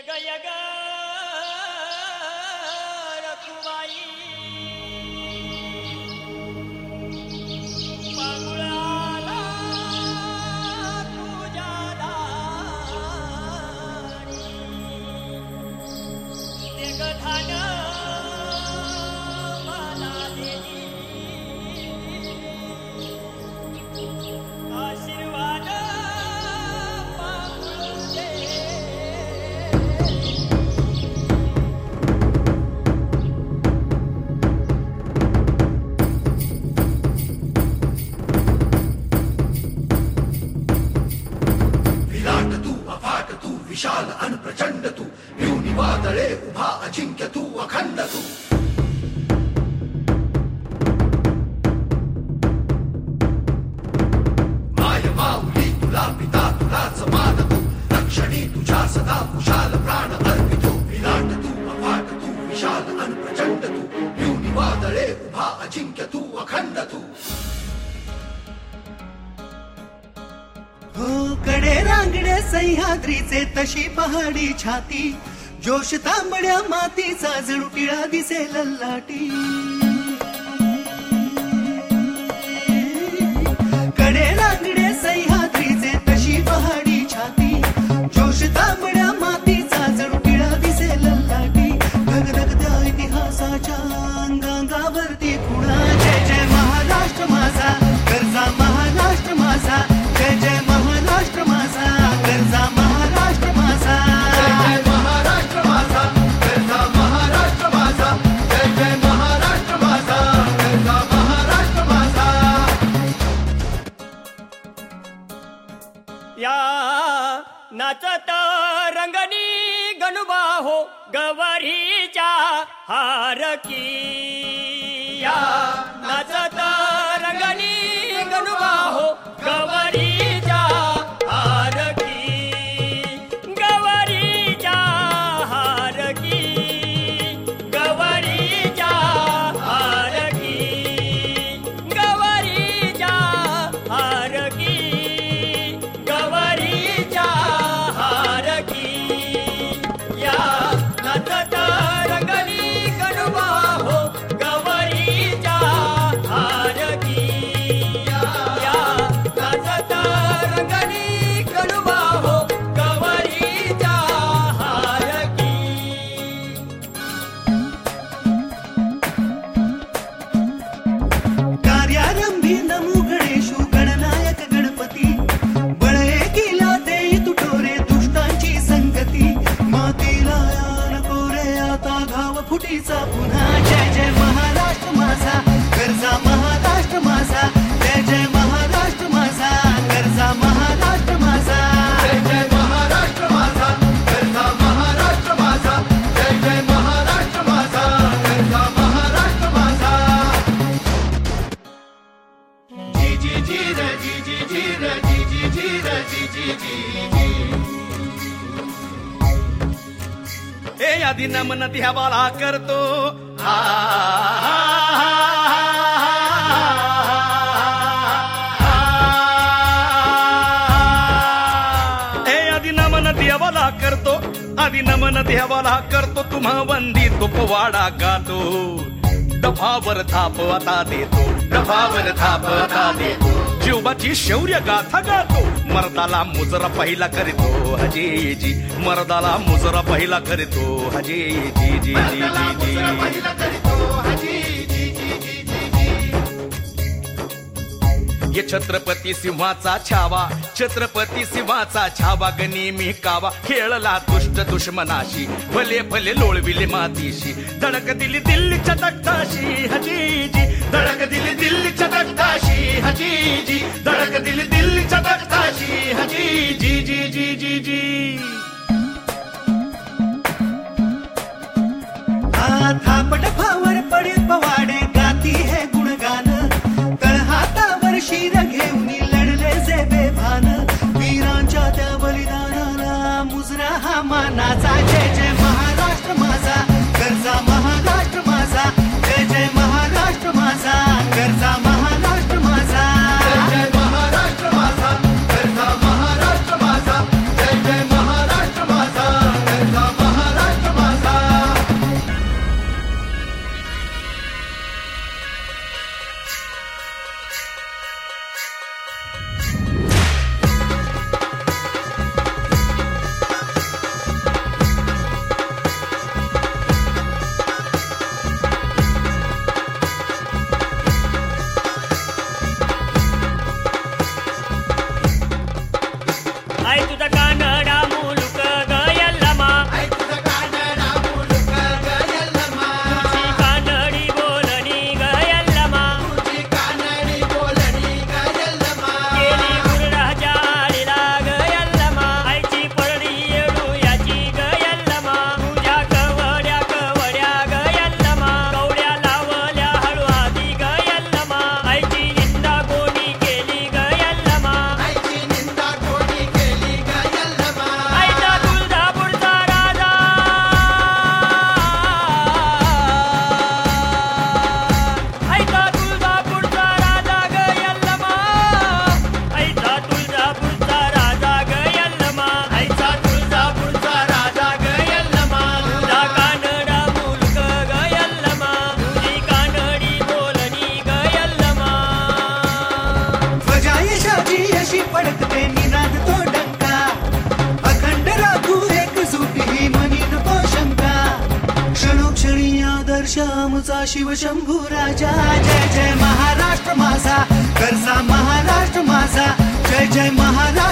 यग यग रखुमाई पांगुळाला तुझ्या दारी देगधान मला देई आशीर्वाद विशाल अन प्रचंड तू युनी वादळे उभा अजिंक्य तू अखंड तू माय माऊली तुला पिता तुलाच मान तू रक्षणी तुझ्या सदा कुशाल प्राण अर्पितो विराट तू अफाट तू विशाल अन प्रचंड तू युनी वादळे उभा अजिंक्य तू अखंड तू कडे रांगडे सह्याद्रीचे तशी पहाडी छाती जोश तांबड्या मातीचा जणू टिळा दिसे लल्लाटी कडे रांगडे सह्याद्रीचे तशी पहाडी छाती जोश तांबड्या मातीचा जणू टिळा दिसे लल्लाटी धगधग त्या इतिहासाच्या अंगांगावरती खुणा जय जय महाराष्ट्र माझा गरजा महाराष्ट्र माझा जय जय महाराष्ट्र माझा गरजा महाराष्ट्र माझा जय जय महाराष्ट्र माझा गरजा महाराष्ट्र माझा जय जय महाराष्ट्र माझा गरजा महाराष्ट्र माझा या नाचत रंगणी गणुबा हो गवारीच्या हारकी या नाचत रंगणी गणुबा हो गवारीच्या हारकी गवारीच्या हारकी गवारीच्या हारकी गवारीच्या हारकी गवारीच्या हारकी या नाचत रंगणी गणुबा हो गवारीच्या हारकी या नाचत रंगणी गणुबा हो गवारीच्या हारकी कार्यारंभी नमो गणेशु गणनायक गणपती बळे किला दे तुटोरे दुष्टांची संगती मातीला नको रे आता घाव फुटीचा पुन्हा जय जय महाराष्ट्र माझा गरजा महाराष्ट्र माझा जय जय महाराष्ट्र माझा गरजा महाराष्ट्र माझा जय जय महाराष्ट्र माझा गरजा महाराष्ट्र माझा जय जय महाराष्ट्र माझा गरजा महाराष्ट्र माझा जी जी जी रे जी जी जी रे जी जी जी रे जी जी जी हे आधी नमन ध्यावाला करतो हे आधी नमन देवाला करतो आधी नमन देवाला करतो तुम्हा वंदी तुपवाडा गातो डफावर थाप आता देतो डफावर थाप आता देतो जीवाची शौर्य गाथा गातो मर्दाला मुजरा पहिला करीतो हजेजी मर्दाला मुजरा पहिला करीतो हजेजी जी जी जी जी पहिला करीतो हजी जी जी जी जी जी ये छत्रपती सिंहाचा छावा छत्रपती सिंहाचा छावा गणी मी कावा खेळला दुष्ट दुश्मनाशी भले भले लोळविले मातीशी धडक दिली दिल्लीच्या तख्ताशी हजीजी धडक दिली दिल्लीच्या तख्ताशी हजीजी धडक दिली दिल्लीच्या तख्ताशी हजीजी जी जी जी जी थापट फावर पडे पवाडे गाती हे गुणगान तळहातावर शिर घेऊन लढले जे बेभान वीरांच्या त्या बलिदानाला मुजरा हा मानाचा जय जय महाराष्ट्र माझा गरजा महाराष्ट्र माझा जय जय महाराष्ट्र माझा गरजा महाराष्ट्र माझा जय जय महाराष्ट्र माझा गरजा महाराष्ट्र माझा जय जय महाराष्ट्र माझा गरजा आई तुझा कानडा मुलुक ग यल्लमा तुझी कानडी बोलणी ग यल्लमा गेली गुरुराजा आळीला ग यल्लमा आईची परडी येडू याची ग यल्लमा तुझ्या कवड्या कवड्या ग यल्लमा कवड्या लावल्या हळू आधी ग यल्लमा आईची निंदा कोणी केली ग यल्लमा आईचा तुळजापूरचा राजा आईचा तुळजापूरचा राजा ग यल्लमा आईचा तुळजापूरचा राजा ग यल्लमा आईचा तुळजापूरचा राजा ग यल्लमा तुझा कानडा मुलुक ग यल्लमा तुझी कानडी बोलणी ग यल्लमा ध्वजा यशाची अशी पडकते निनाद तो डंका अखंड राखू एकजूट ही मनी नको शंका क्षणोक्षणी आदर्श आमचा शिवशंभू राजा जय जय महाराष्ट्र माझा करसा महाराष्ट्र माझा जय जय महाराष्ट्र